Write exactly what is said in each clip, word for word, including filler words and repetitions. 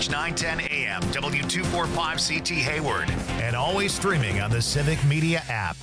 News nine ten A M, W two forty-five C T Hayward, and always streaming on the Civic Media app.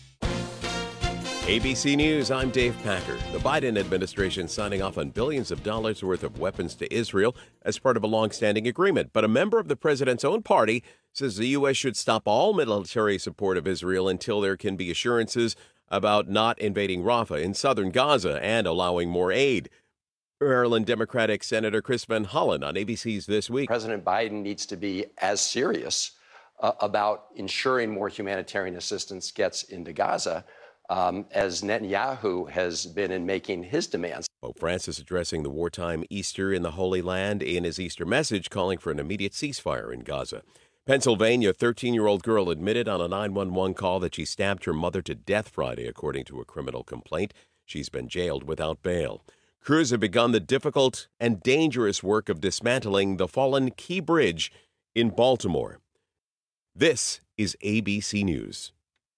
A B C News, I'm Dave Packer. The Biden administration signing off on billions of dollars worth of weapons to Israel as part of a long-standing agreement. But a member of the president's own party says the U S should stop all military support of Israel until there can be assurances about not invading Rafah in southern Gaza and allowing more aid. Maryland Democratic Senator Chris Van Hollen on A B C's This Week. President Biden needs to be as serious uh, about ensuring more humanitarian assistance gets into Gaza Um, as Netanyahu has been in making his demands. Pope Francis addressing the wartime Easter in the Holy Land in his Easter message, calling for an immediate ceasefire in Gaza. Pennsylvania, thirteen-year-old girl admitted on a nine one one call that she stabbed her mother to death Friday, according to a criminal complaint. She's been jailed without bail. Crews have begun the difficult and dangerous work of dismantling the fallen Key Bridge in Baltimore. This is A B C News.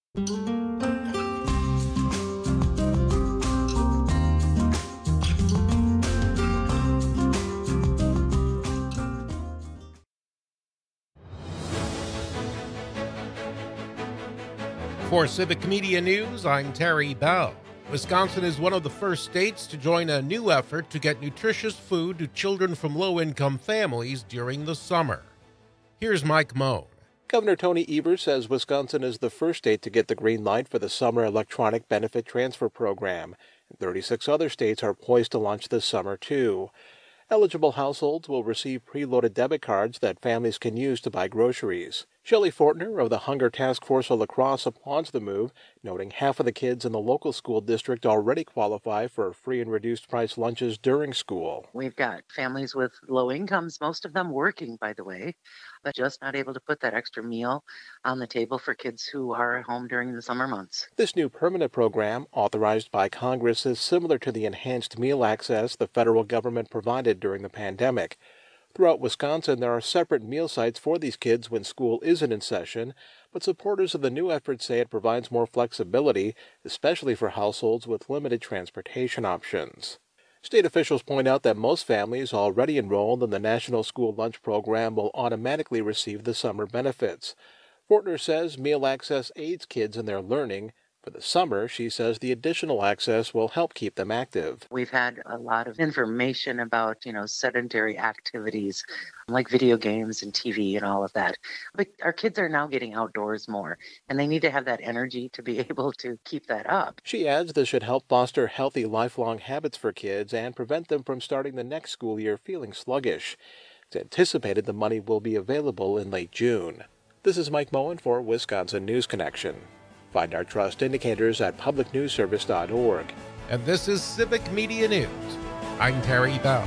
For Civic Media News, I'm Terry Bell. Wisconsin is one of the first states to join a new effort to get nutritious food to children from low-income families during the summer. Here's Mike Moan. Governor Tony Evers says Wisconsin is the first state to get the green light for the Summer Electronic Benefit Transfer Program. And thirty-six other states are poised to launch this summer, too. Eligible households will receive preloaded debit cards that families can use to buy groceries. Shelley Fortner of the Hunger Task Force of La Crosse applauds the move, noting half of the kids in the local school district already qualify for free and reduced price lunches during school. We've got families with low incomes, most of them working, by the way, but just not able to put that extra meal on the table for kids who are at home during the summer months. This new permanent program, authorized by Congress, is similar to the enhanced meal access the federal government provided during the pandemic. Throughout Wisconsin, there are separate meal sites for these kids when school isn't in session, but supporters of the new effort say it provides more flexibility, especially for households with limited transportation options. State officials point out that most families already enrolled in the National School Lunch Program will automatically receive the summer benefits. Fortner says meal access aids kids in their learning. For the summer, she says the additional access will help keep them active. We've had a lot of information about, you know, sedentary activities like video games and T V and all of that. But our kids are now getting outdoors more, and they need to have that energy to be able to keep that up. She adds this should help foster healthy lifelong habits for kids and prevent them from starting the next school year feeling sluggish. It's anticipated the money will be available in late June. This is Mike Moen for Wisconsin News Connection. Find our trust indicators at public news service dot org. And this is Civic Media News. I'm Terry Bell.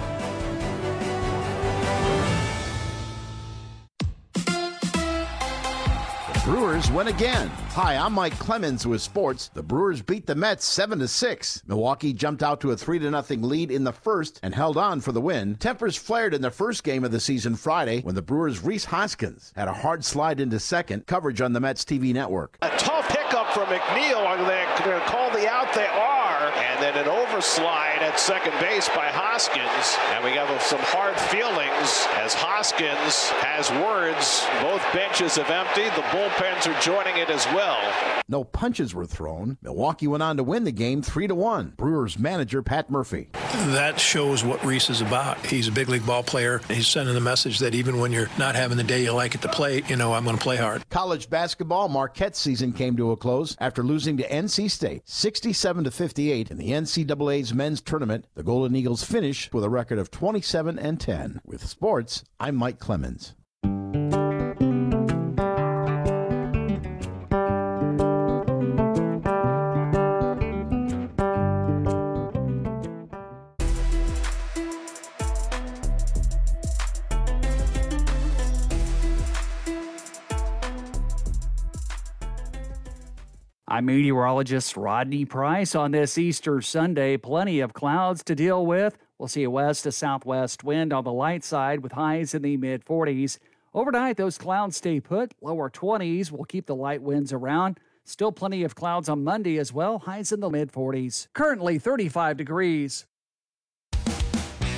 Brewers win again. Hi, I'm Mike Clemens with sports. The Brewers beat the Mets seven to six. Milwaukee jumped out to a three to nothing lead in the first and held on for the win. Tempers flared in the first game of the season Friday when the Brewers' Rhys Hoskins had a hard slide into second. Coverage on the Mets T V network. A tough pickup from McNeil. Are they going to call the out? They are. And then an overslide at second base by Hoskins. And we have some hard feelings as Hoskins has words. Both benches have emptied. The bullpens are joining it as well. No punches were thrown. Milwaukee went on to win the game three to one. Brewers manager Pat Murphy. That shows what Rhys is about. He's a big league ball player. He's sending the message that even when you're not having the day you like at the plate, you know, I'm going to play hard. College basketball, Marquette's season came to a close after losing to N C State sixty-seven to fifty-eight in the N C double A's men's tournament. The Golden Eagles finished with a record of twenty-seven and ten. With sports, I'm Mike Clemens. I'm meteorologist Rodney Price. On this Easter Sunday, plenty of clouds to deal with. We'll see a west to southwest wind on the light side with highs in the mid forties. Overnight, those clouds stay put. Lower twenties will keep the light winds around. Still plenty of clouds on Monday as well. Highs in the mid forties. Currently thirty-five degrees.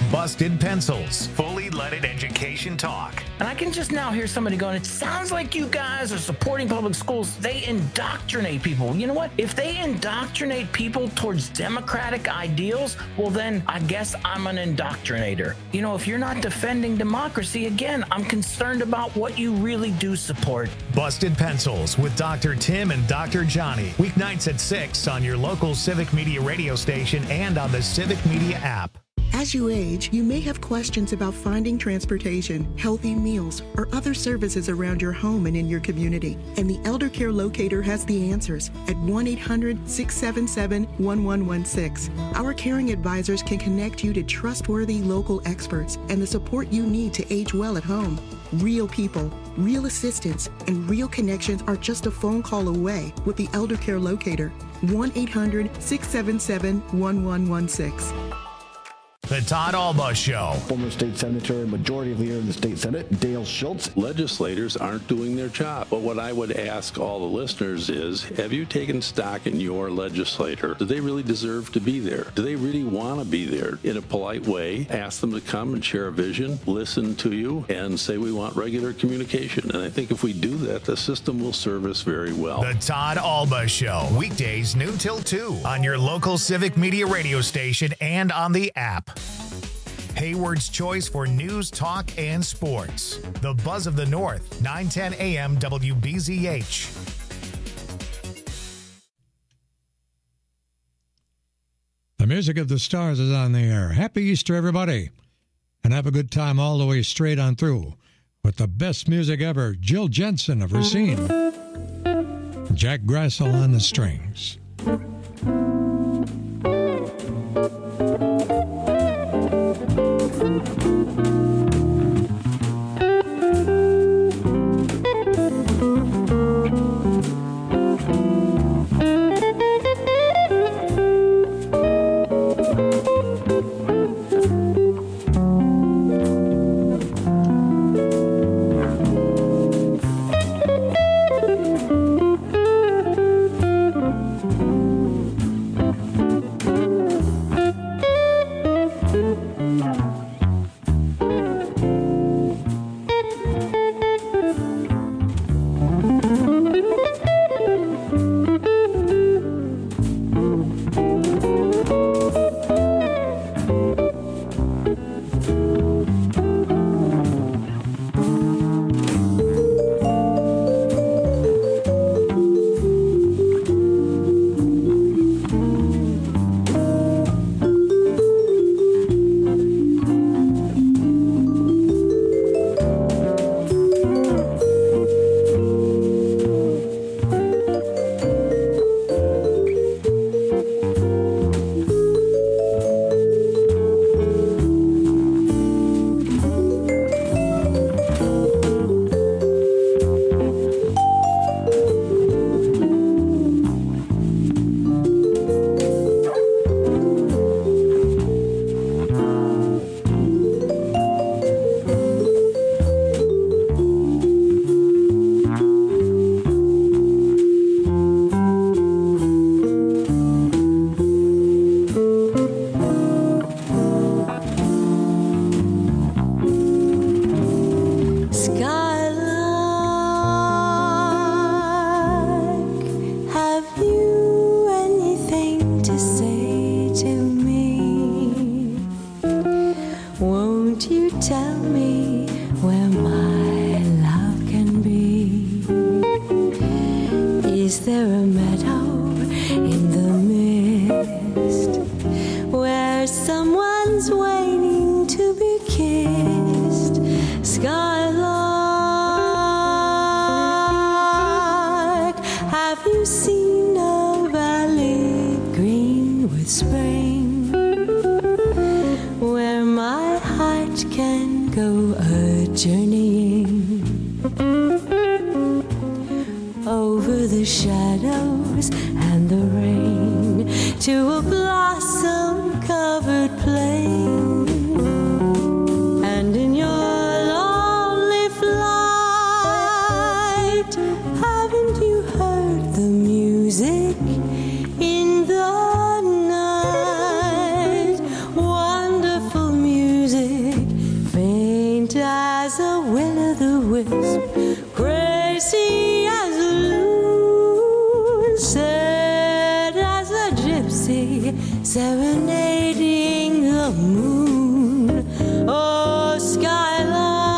Busted Pencils, fully leaded education talk. And I can just now hear somebody going, it sounds like you guys are supporting public schools. They indoctrinate people. You know what? If they indoctrinate people towards democratic ideals, well, then I guess I'm an indoctrinator. You know, if you're not defending democracy, again, I'm concerned about what you really do support. Busted Pencils with Doctor Tim and Doctor Johnny. Weeknights at six on your local Civic Media radio station and on the Civic Media app. As you age, you may have questions about finding transportation, healthy meals, or other services around your home and in your community. And the Elder Care Locator has the answers at one eight hundred, six seven seven, one one one six. Our caring advisors can connect you to trustworthy local experts and the support you need to age well at home. Real people, real assistance, and real connections are just a phone call away with the Elder Care Locator. one eight hundred, six seven seven, one one one six. The Todd Alba Show. Former state senator and majority leader in the state Senate, Dale Schultz. Legislators aren't doing their job. But what I would ask all the listeners is, have you taken stock in your legislator? Do they really deserve to be there? Do they really want to be there? In a polite way, ask them to come and share a vision, listen to you, and say we want regular communication. And I think if we do that, the system will serve us very well. The Todd Alba Show. Weekdays noon till two on your local Civic Media radio station and on the app. Hayward's choice for news, talk, and sports. The Buzz of the North, nine ten a.m. W B Z H. The music of the stars is on the air. Happy Easter, everybody. And have a good time all the way straight on through with the best music ever, Jill Jensen of Racine. Jack Grassel on the strings. In the night, wonderful music. as a will-o'-the-wisp, crazy as a loon, sad as a gypsy, serenading the moon. Oh, skylark,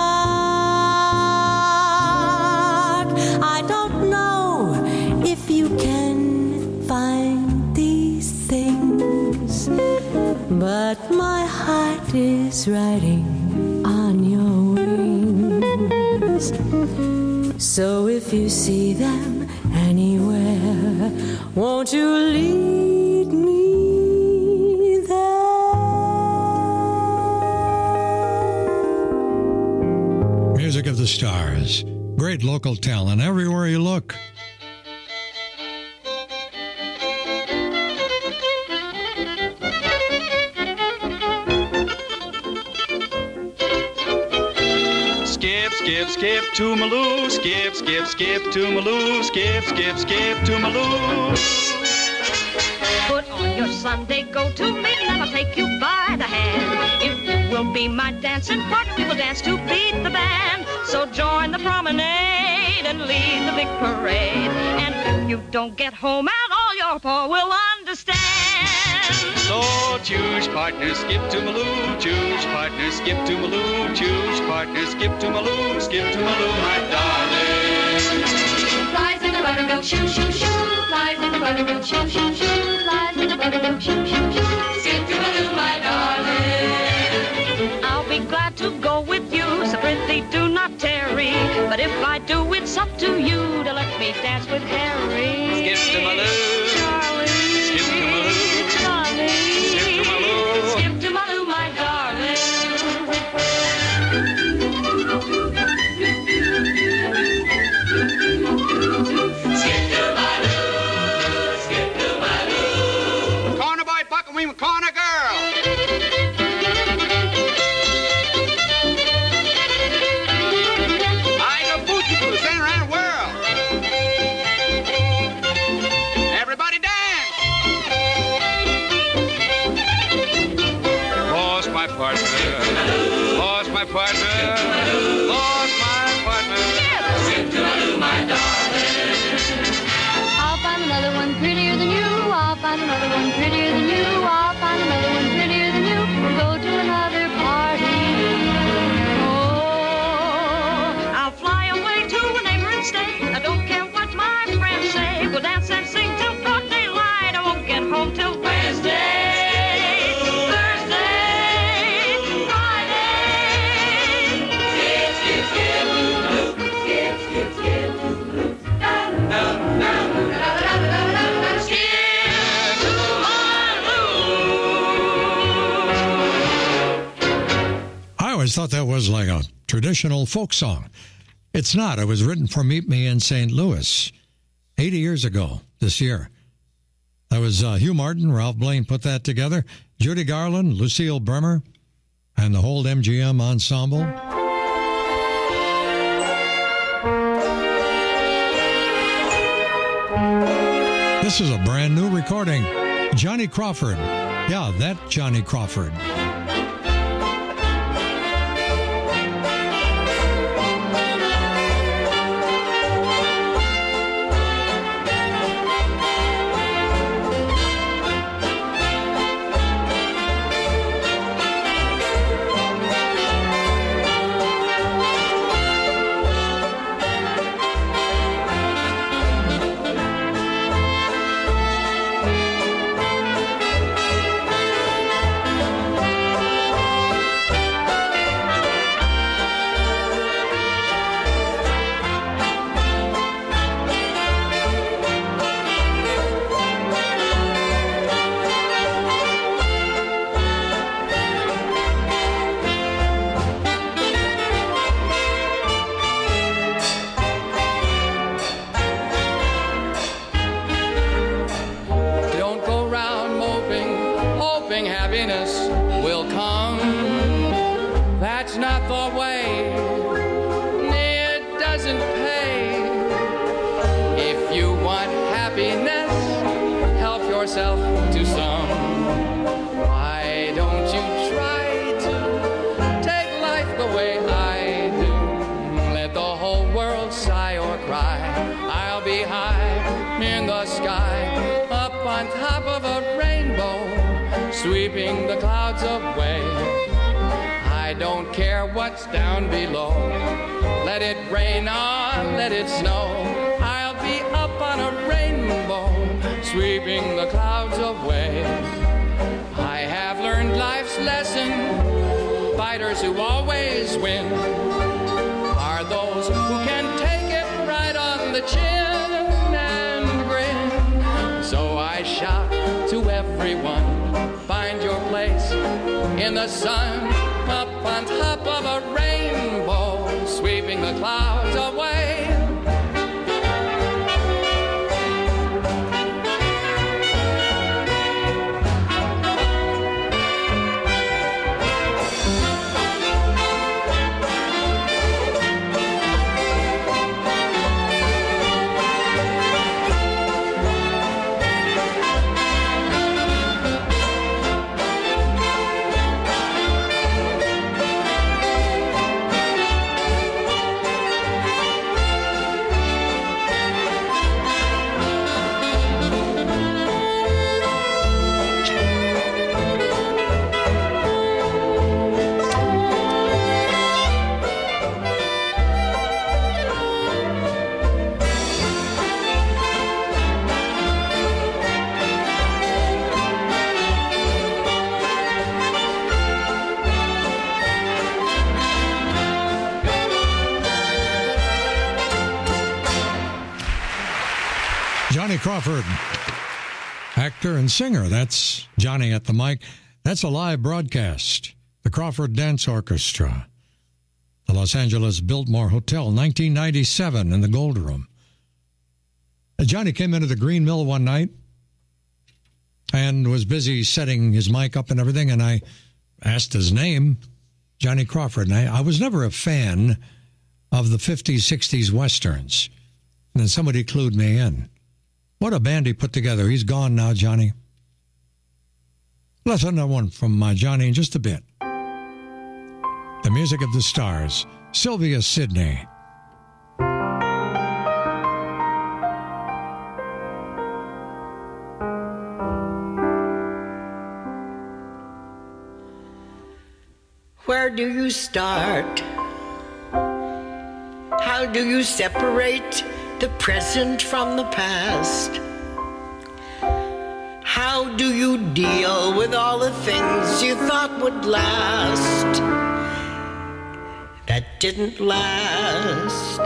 I don't know if you can find these things, but my heart is riding on your wings. So if you see them anywhere, won't you lead me there? Music of the Stars. Great local talent everywhere you look. Skip, skip to Maloo, skip, skip, skip to Maloo, skip, skip, skip to Maloo. Put on your Sunday go-to meet and I'll take you by the hand. If you will be my dancing partner, we will dance to beat the band. So join the promenade and lead the big parade. And if you don't get home out, all your pa will understand. So choose partner, skip to Maloo, choose partner, skip to Maloo, choose partner, skip to Maloo, skip to Maloo, my darling. Flies in the buttermilk, shoo, shoo, shoo. Flies in the buttermilk, shoo, shoo, shoo. Flies in the buttermilk, shoo, shoo, shoo. Skip to Maloo, my darling. I'll be glad to go with you, so pretty do not tarry. But if I do, it's up to you to let me dance with Harry. Skip to Maloo, Charlie. Skip to Maloo. Skip to Maloo, my darling. Skip to Maloo, skip to Maloo. Corner boy, bucking with corner girl. I go booty to the center around the world. Everybody dance. Lost my partner. Lost my partner. Lost my partner. Skip to Maloo, my darling. I'll find another one prettier than you. I'll find another one prettier than you. I'll find another one prettier than you. We'll go to another party. Oh, I'll fly away to a neighboring state. I don't care what my friends say. We'll dance and sing till broad daylight. I won't get home till Wednesday. I always thought that was like a traditional folk song. It's not. It was written for Meet Me in Saint Louis eighty years ago this year. That was uh, Hugh Martin, Ralph Blaine put that together, Judy Garland, Lucille Bremer, and the whole M G M ensemble. This is a brand new recording. Johnny Crawford. Yeah, that Johnny Crawford. Why don't you try to take life the way I do? on top of a rainbow, sweeping the clouds away. I don't care what's down below. Let it rain on, let it snow. I'll be up on a rainbow, sweeping the clouds away. I have learned life's lesson. Fighters who always win are those who can take it right on the chin and grin. So I shout to everyone, find your place in the sun, up on top of a rainbow, sweeping the clouds away. Johnny Crawford, actor and singer. That's Johnny at the mic. That's a live broadcast. The Crawford Dance Orchestra. The Los Angeles Biltmore Hotel, nineteen ninety-seven, in the Gold Room. Johnny came into the Green Mill one night and was busy setting his mic up and everything, and I asked his name, Johnny Crawford. And I, I was never a fan of the fifties, sixties Westerns. And then somebody clued me in. What a band he put together. He's gone now, Johnny. Let's another one from uh, Johnny in just a bit. The Music of the Stars, Sylvia Sidney. Where do you start? How do you separate the present from the past? How do you deal with all the things you thought would last that didn't last?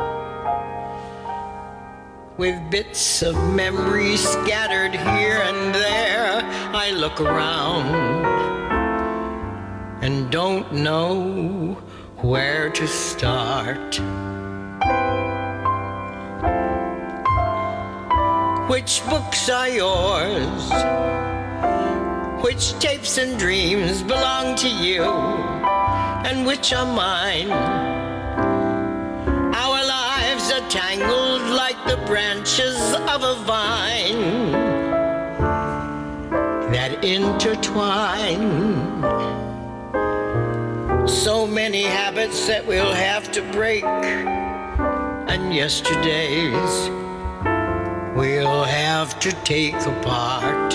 With bits of memory scattered here and there, I look around and don't know where to start. Which books are yours? Which tapes and dreams belong to you? And which are mine? Our lives are tangled like the branches of a vine that intertwine. So many habits that we'll have to break, and yesterdays we'll have to take apart.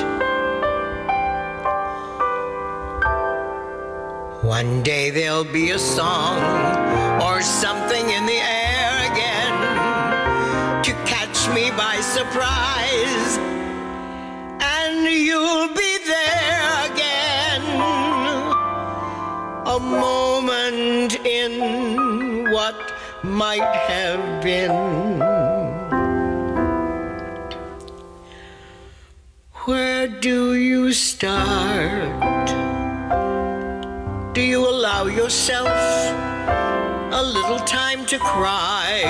One day there'll be a song or something in the air again to catch me by surprise, and you'll be there again. A moment in what might have been. Where do you start? Do you allow yourself a little time to cry?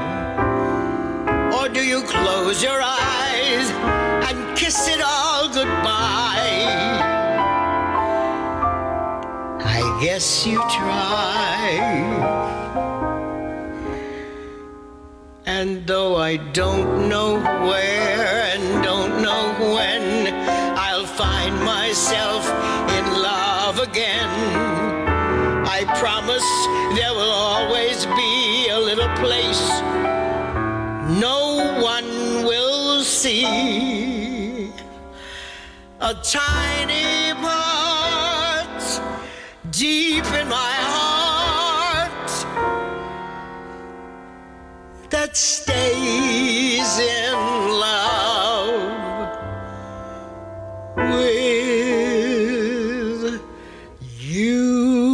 Or do you close your eyes and kiss it all goodbye? I guess you try. And though I don't know where and don't know when I'll find myself in love again, I promise there will always be a little place no one will see a tiny part deep in my heart that stays in love with you.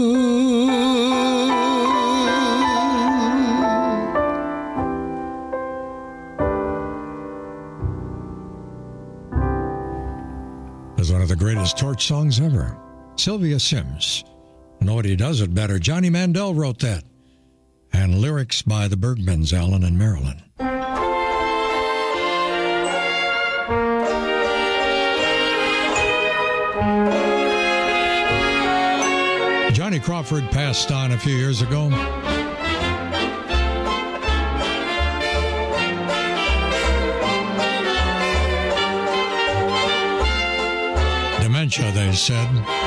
Is one of the greatest torch songs ever. Sylvia Sims. Nobody does it better. Johnny Mandel wrote that. And lyrics by the Bergmans, Alan and Marilyn. Johnny Crawford passed on a few years ago. Dementia, they said.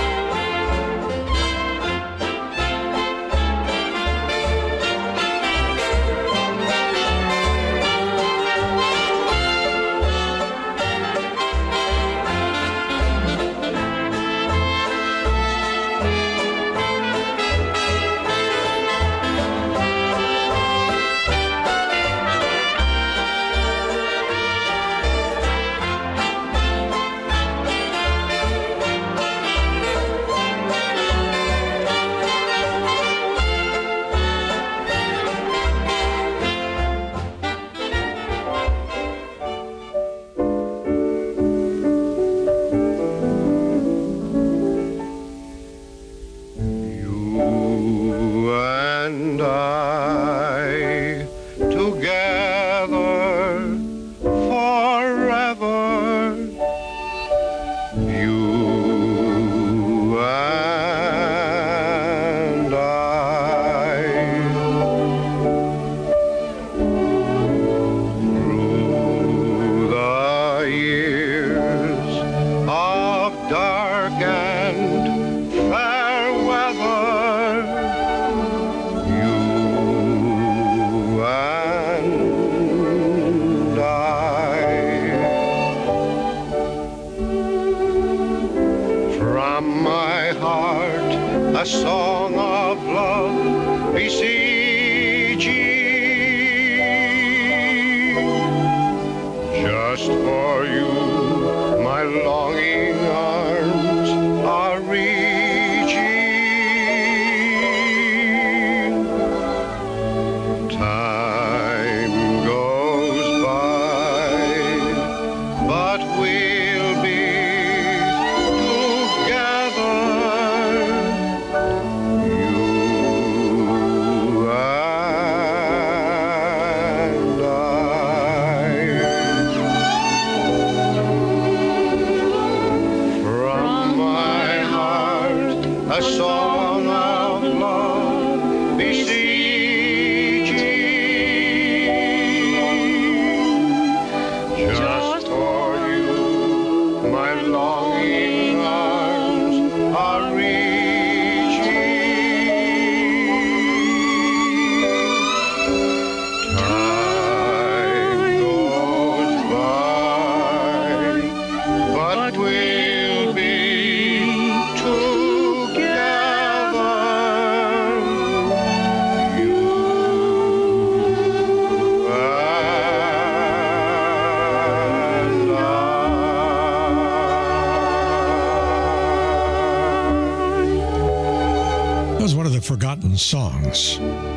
Forgotten songs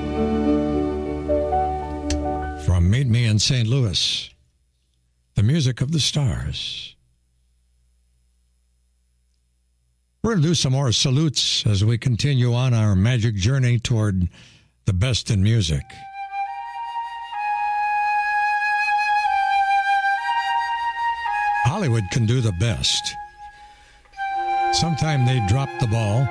from Meet Me in Saint Louis, the music of the stars. We're going to do some more salutes as we continue on our magic journey toward the best in music. Hollywood can do the best. Sometime they drop the ball.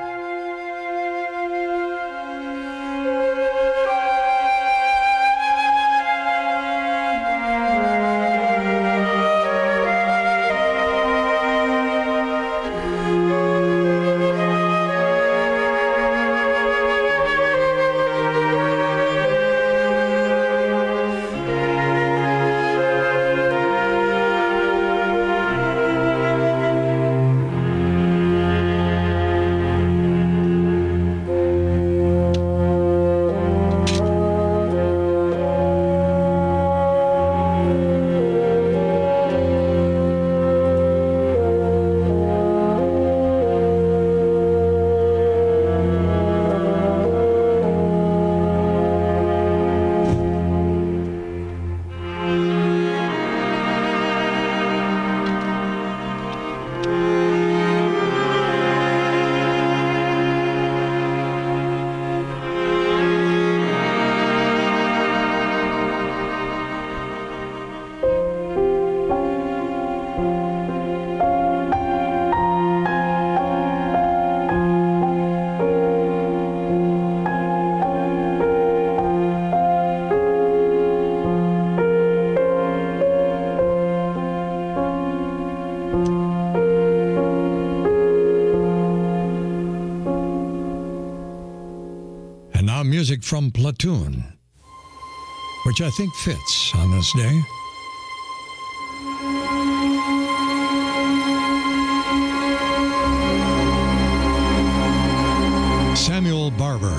from Platoon, which I think fits on this day. Samuel Barber.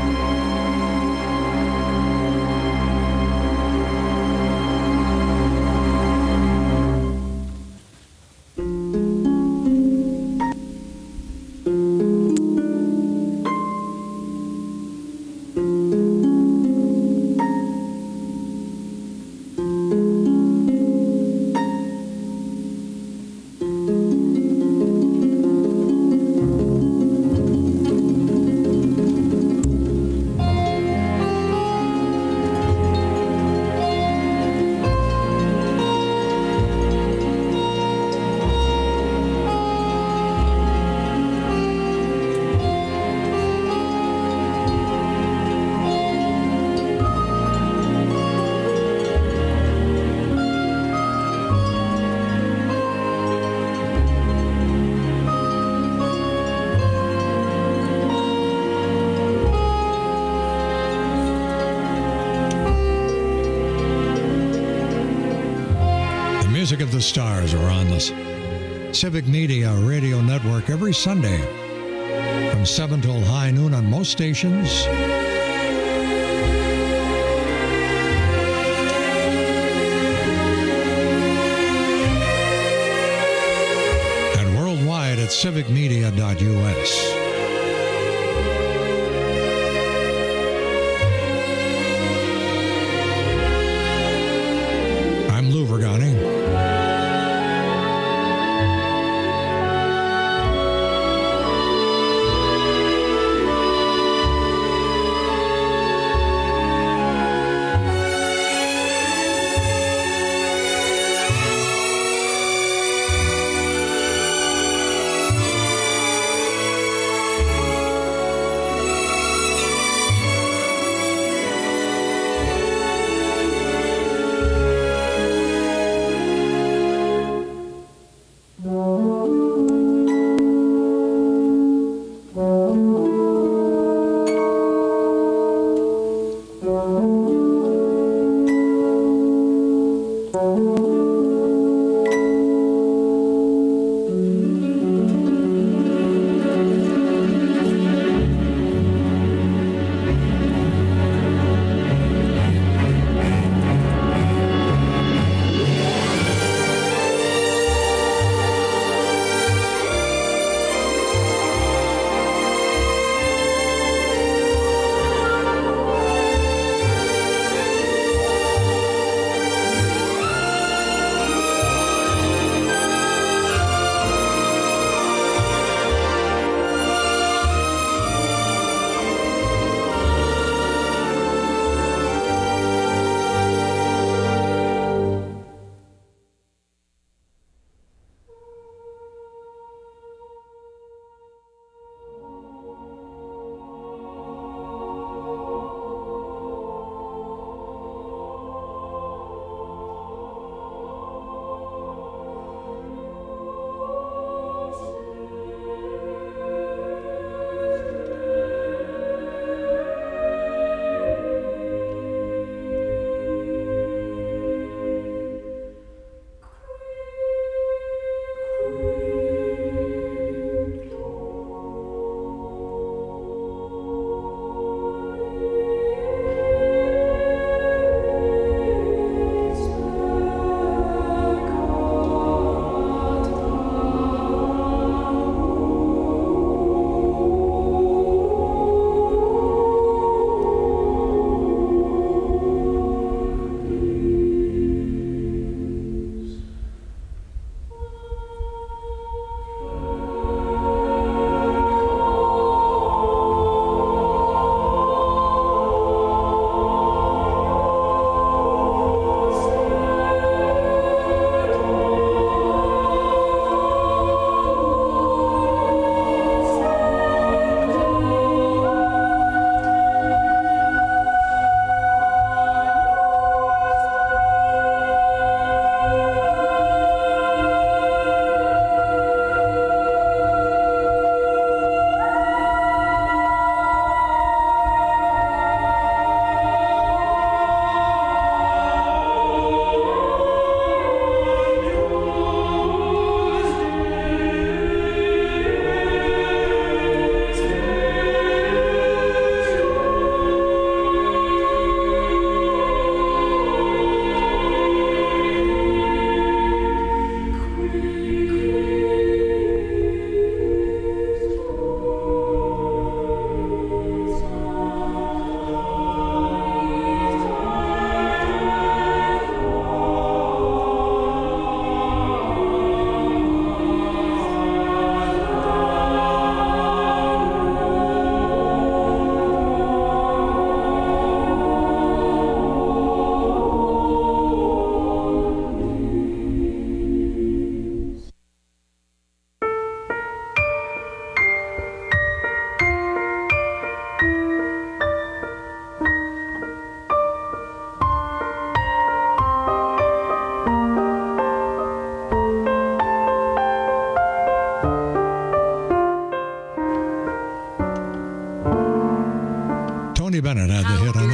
Music of the Stars are on the Civic Media Radio Network every Sunday from seven till high noon on most stations. And worldwide at civic media dot U S. I'm Lou Vergani.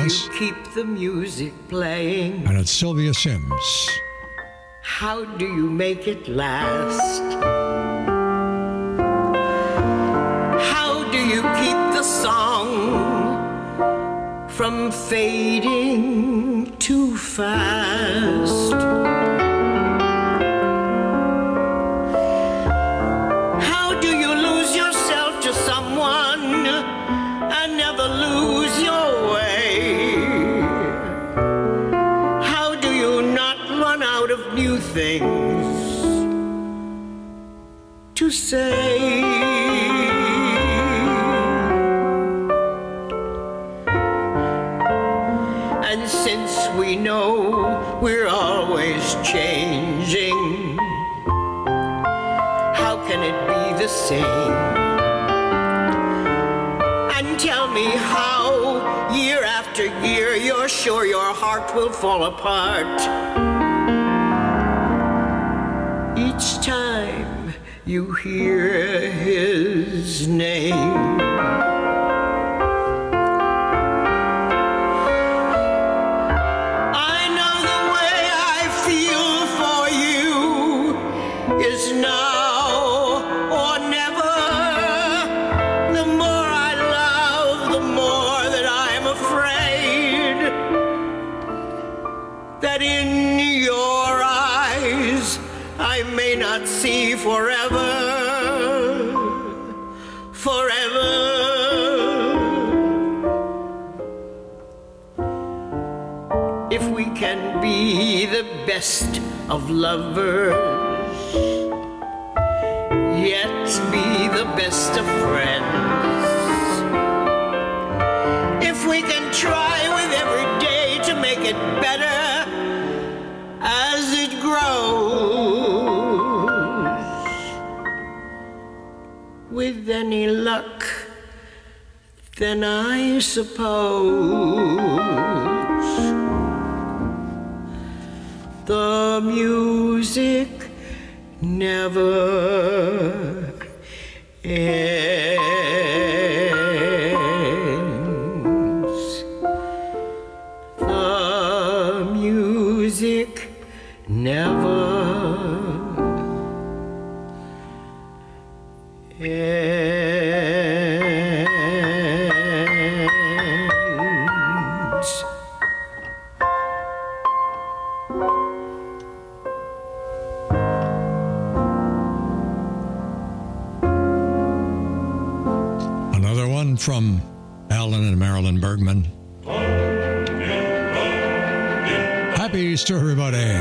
Dance. Do you keep the music playing? And it's Sylvia Sims. How do you make it last? How do you keep the song from fading too fast? How do you lose yourself to someone and never lose your way? How do you not run out of new things to say? And since we know we're always changing, how can it be the same? And tell me how, year after year, you're sure your heart will fall apart each time you hear his name. I know the way I feel for you is now or never. The more I love, the more that I'm afraid that in your eyes I may not see forever, forever. If we can be the best of lovers, yet be the best of friends, if we can try with every day to make it better as it grows, with any luck, then I suppose the music never ends. The music never ends. Another one from Alan and Marilyn Bergman. Happy Easter, everybody.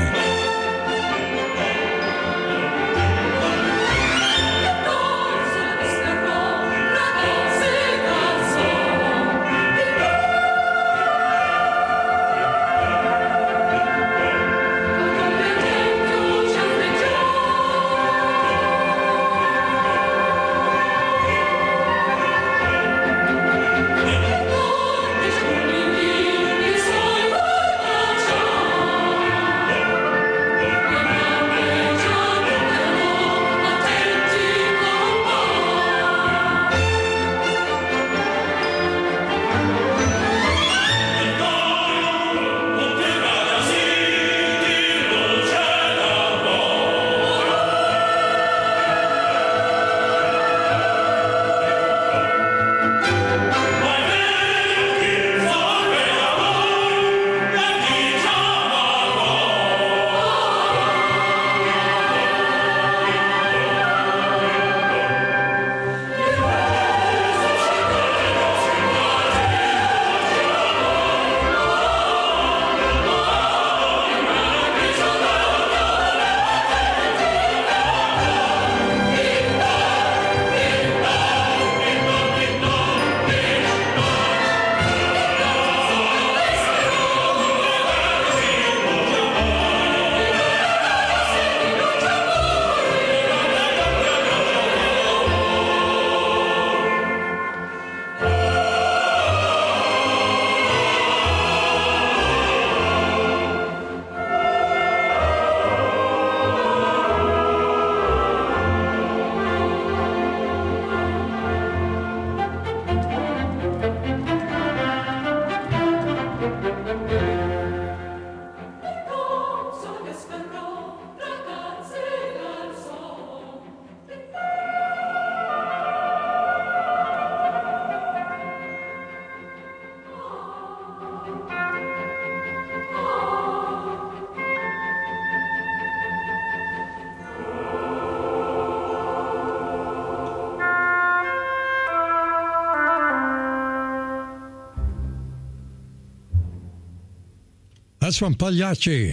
That's from Pagliacci.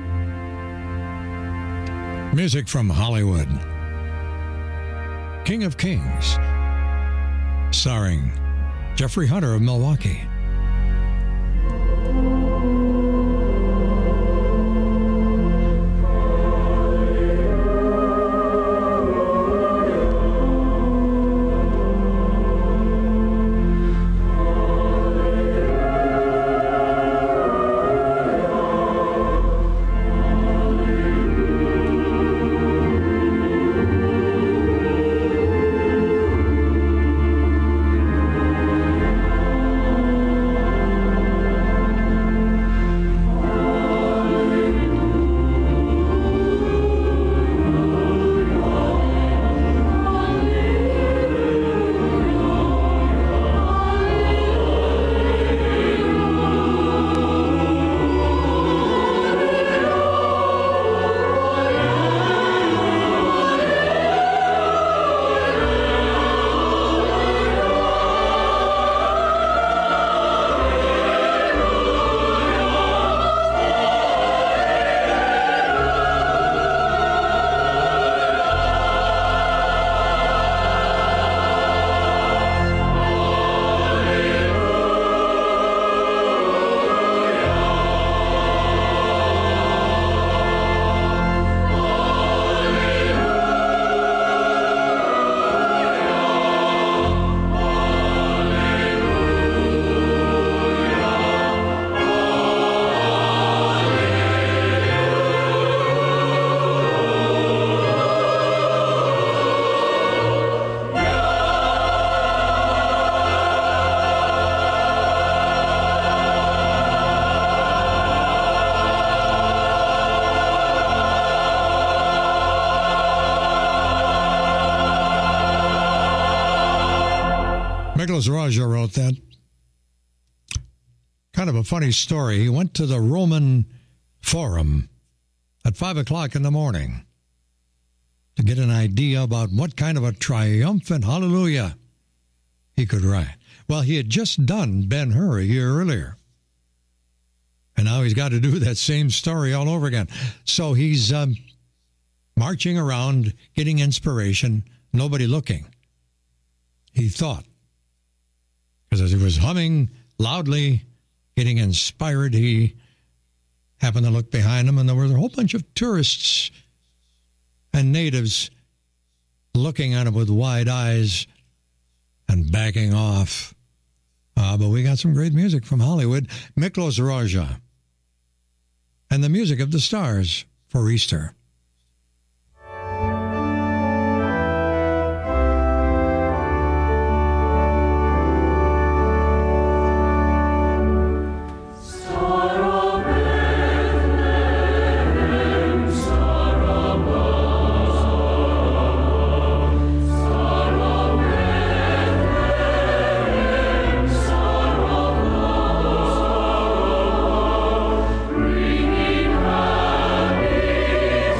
Music from Hollywood. King of Kings. Starring Jeffrey Hunter of Milwaukee. Miklos Rozsa wrote that. Kind of a funny story. He went to the Roman Forum at five o'clock in the morning to get an idea about what kind of a triumphant hallelujah he could write. Well, he had just done Ben-Hur a year earlier. And now he's got to do that same story all over again. So he's um, marching around, getting inspiration, nobody looking. He thought. Because as he was humming loudly, getting inspired, he happened to look behind him, and there were a whole bunch of tourists and natives looking at him with wide eyes and backing off. Uh, but we got some great music from Hollywood. Miklos Rozsa and the Music of the Stars for Easter. Bringing happy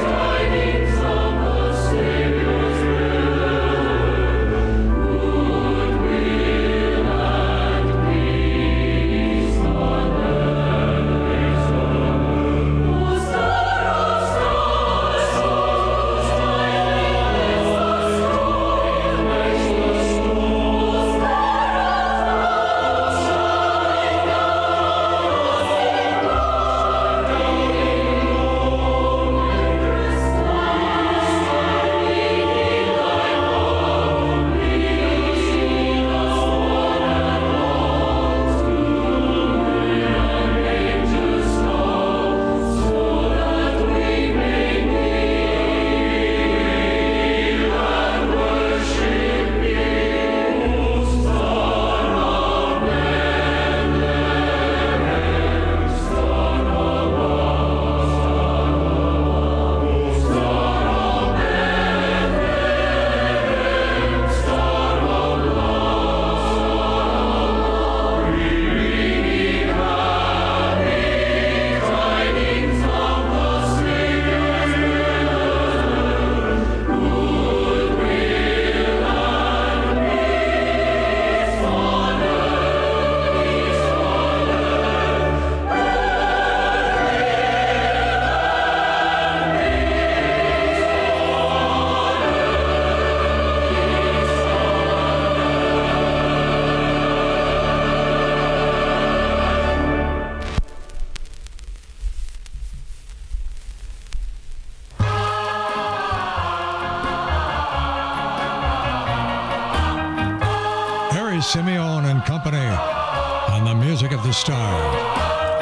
Simeon and Company on the Music of the Stars.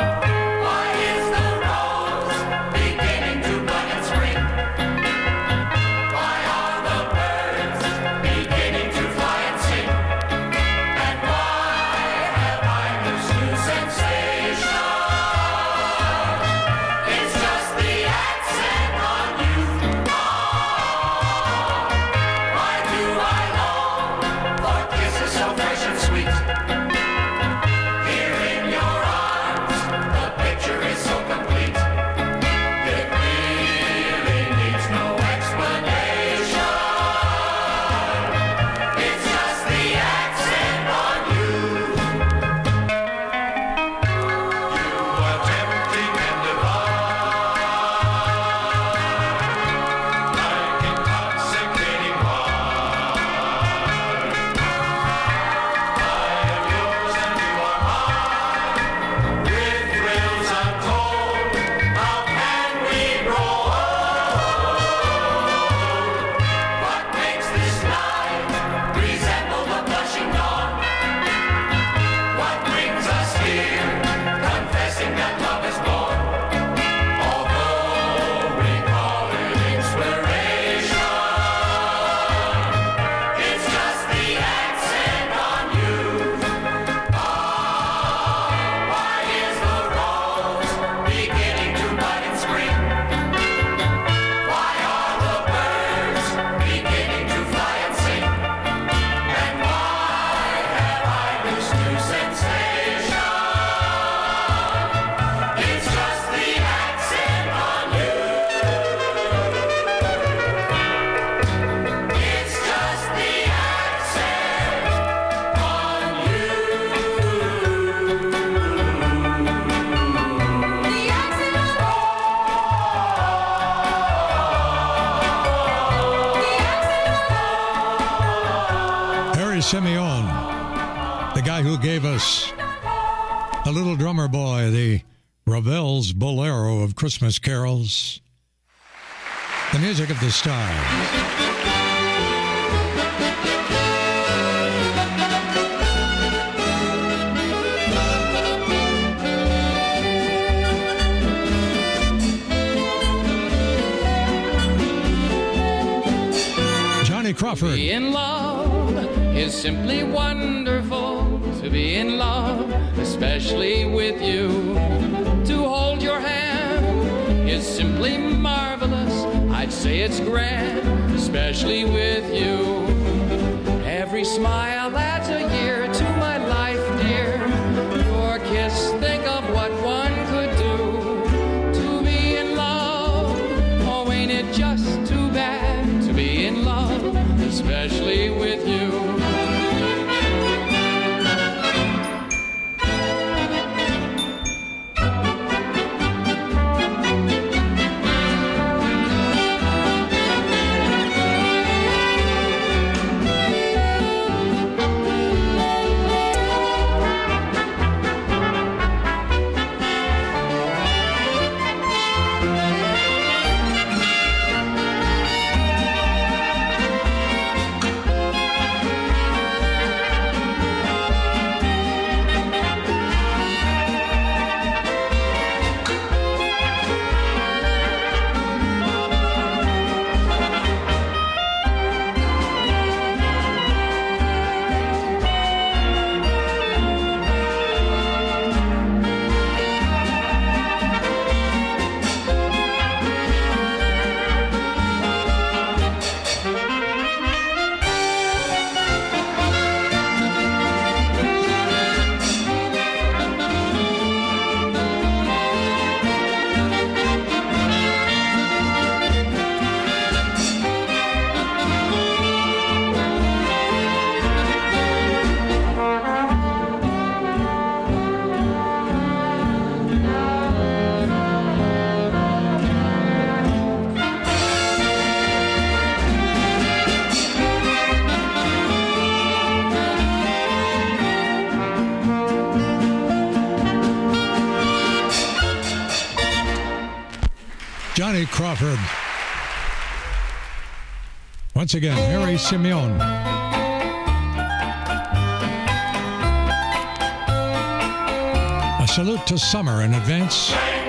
Simeon, the guy who gave us the Little Drummer Boy, the Ravel's Bolero of Christmas carols, the Music of the Stars. Johnny Crawford. Be in love is simply wonderful. To be in love, especially with you. To hold your hand is simply marvelous. I'd say it's grand, especially with you. Every smile adds a year to my life, dear. Your kiss, think of what one could do. To be in love, oh, ain't it just too bad to be in love, especially with you. Johnny Crawford. Once again, Harry Simeon. salute to summer in advance.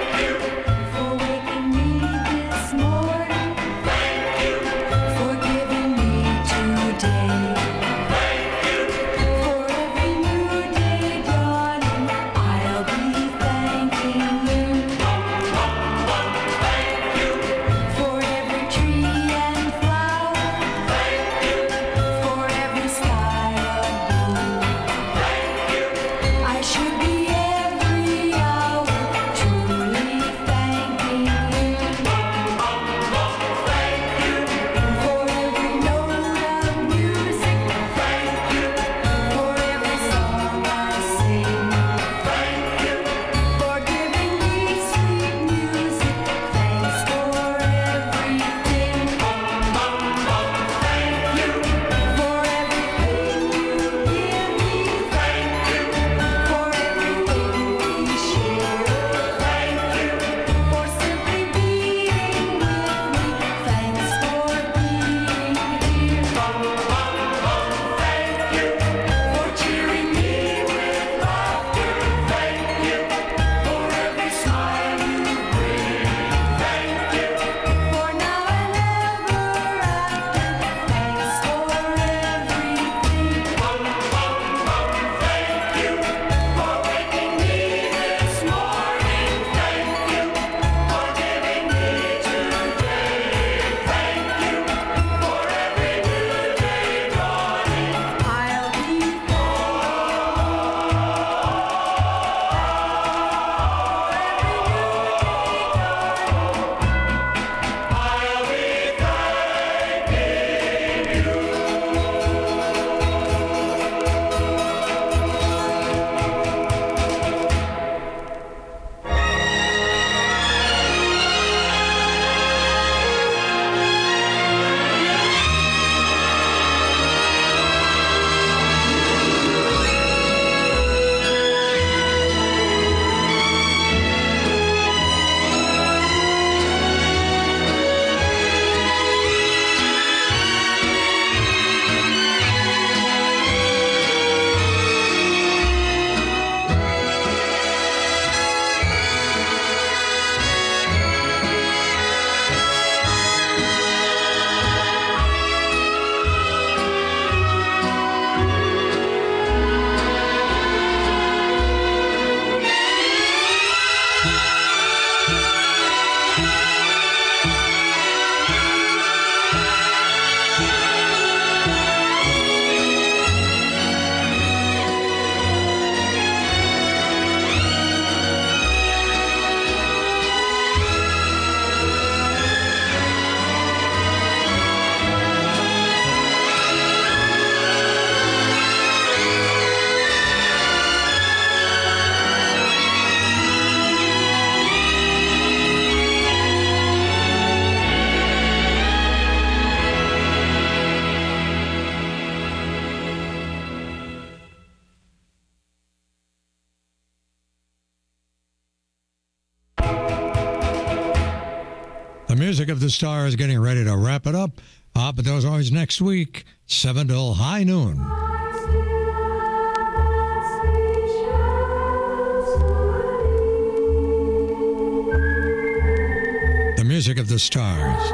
Music of the Stars getting ready to wrap it up. Uh, but those always next week, seven till high noon. The Music of the Stars.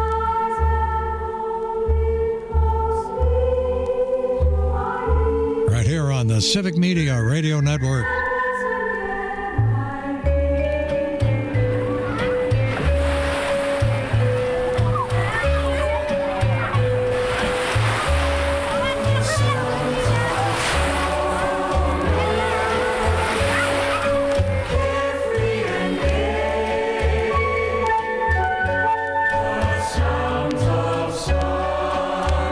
Right here on the Civic Media Radio Network.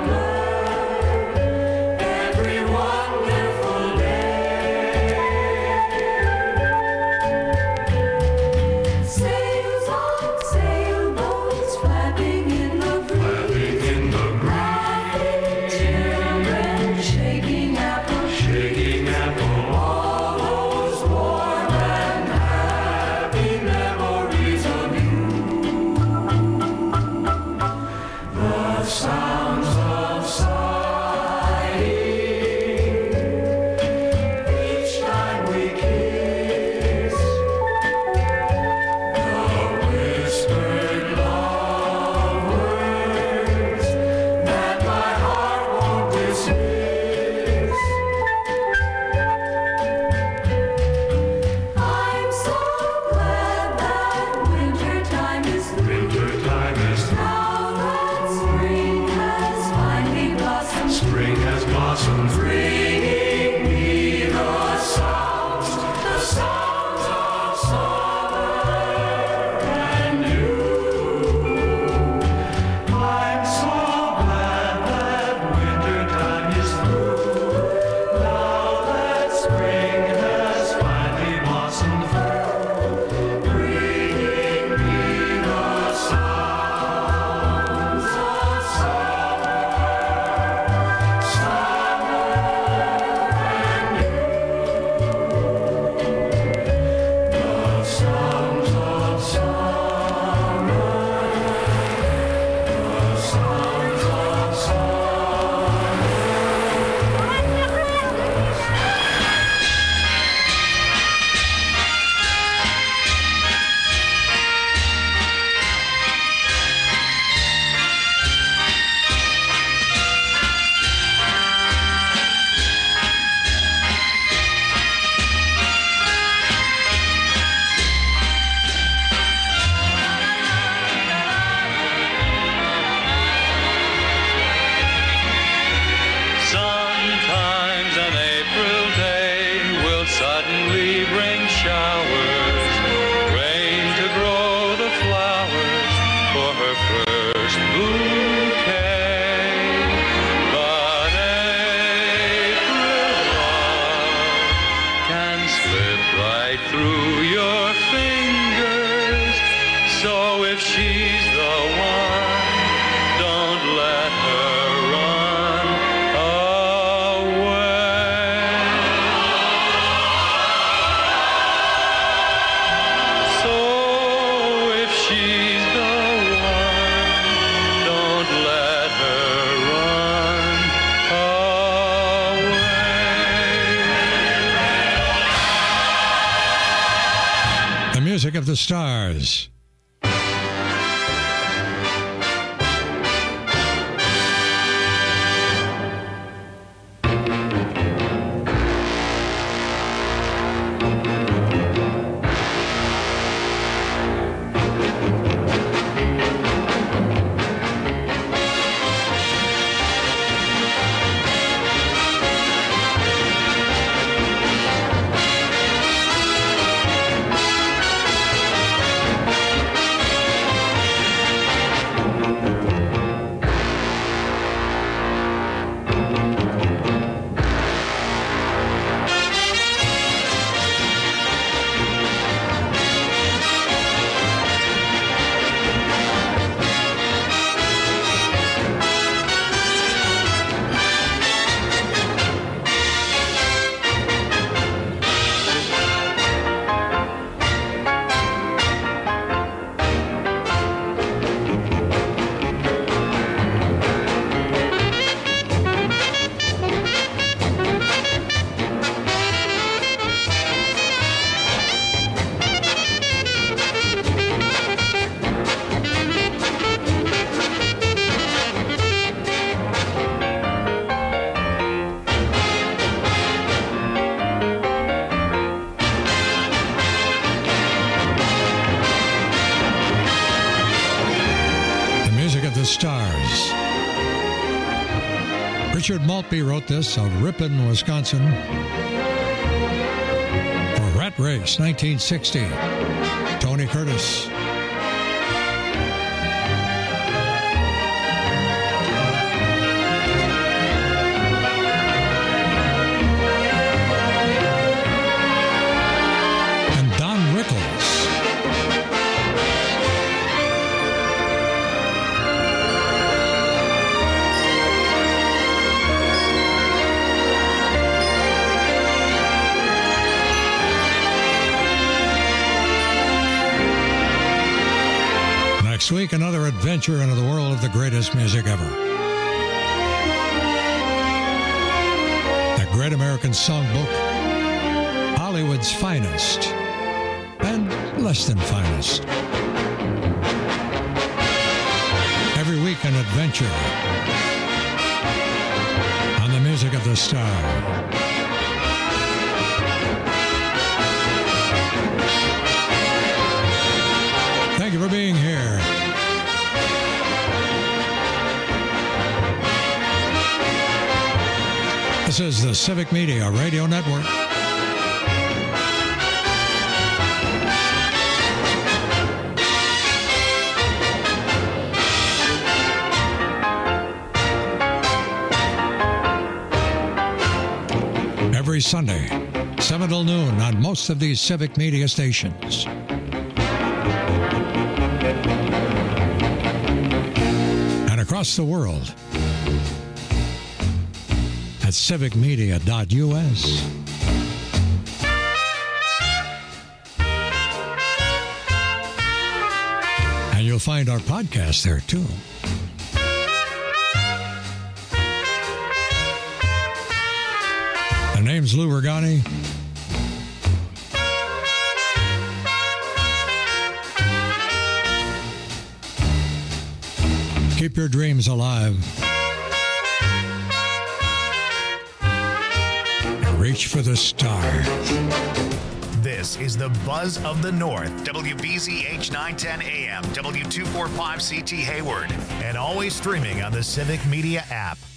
Every wonderful day. of the Stars. Stars. Richard Maltby wrote this of Ripon, Wisconsin for Rat Race nineteen sixty. Tony Curtis. And Don Rickles. Next week, another adventure into the world of the greatest music ever. The Great American Songbook, Hollywood's finest, and less than finest. Every week, an adventure on the music of the star. Thank you for being here. This is the Civic Media Radio Network. Every Sunday, seven till noon on most of these Civic Media stations. And across the world at civic media dot U S. And you'll find our podcast there too. The name's Lou Regani. Keep your dreams alive. And reach for the stars. This is the Buzz of the North. W B Z H nine ten A M, W two forty-five C T Hayward. And always streaming on the Civic Media app.